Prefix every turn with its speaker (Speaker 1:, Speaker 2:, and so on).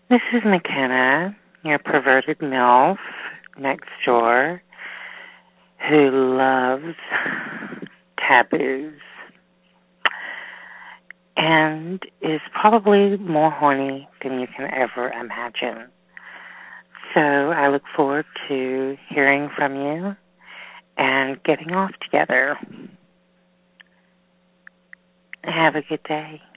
Speaker 1: This is McKenna, your perverted MILF next door who loves taboos and is probably more horny than you can ever imagine. So I look forward to hearing from you and getting off together. Have a good day.